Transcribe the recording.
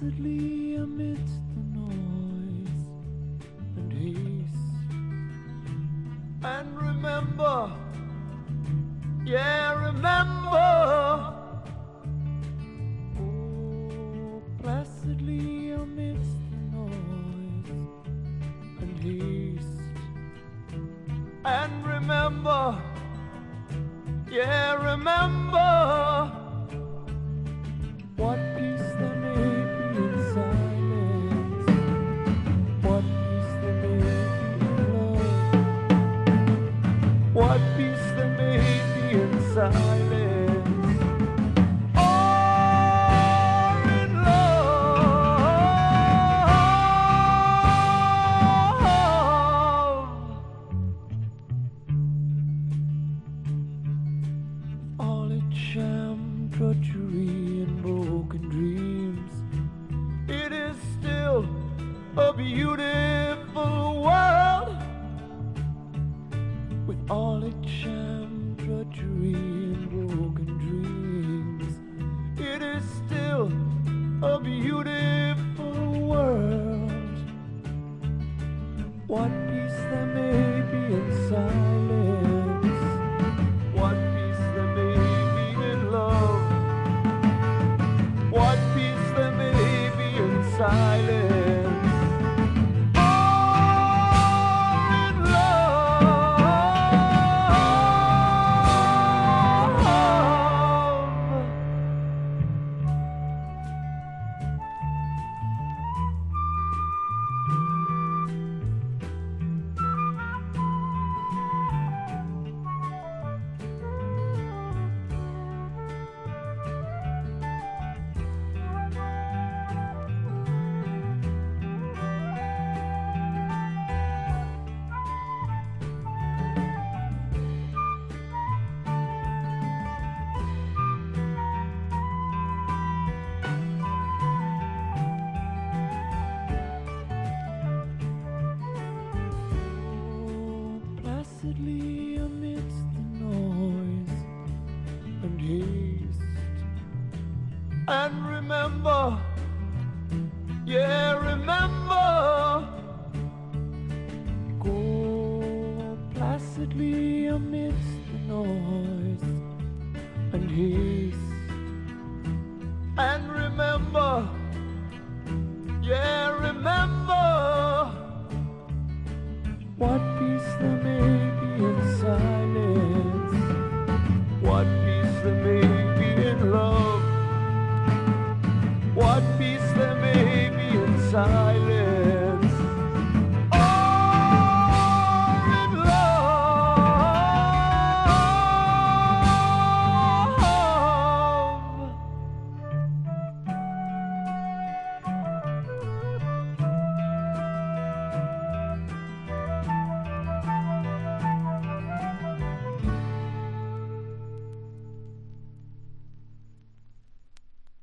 placidly amidst the noise and haste. And remember, yeah, remember, oh, placidly amidst the noise and haste. And remember, yeah, remember, what peace there may be in silence, what peace there may be in love, what peace there may be in silence, or in love. All its sham, drudgery, and broken dreams, it is still a beautiful world. With all its sham, drudgery, and broken dreams, it is still a beautiful world. What peace there may be in silence, what peace there may be in love, what peace there may be in silence, or in love. Placidly amidst the noise and haste. And remember, yeah, remember, go placidly amidst the noise and haste. And remember, yeah, remember, what peace there may be in silence, what peace there may be in love, what peace there may be in silence.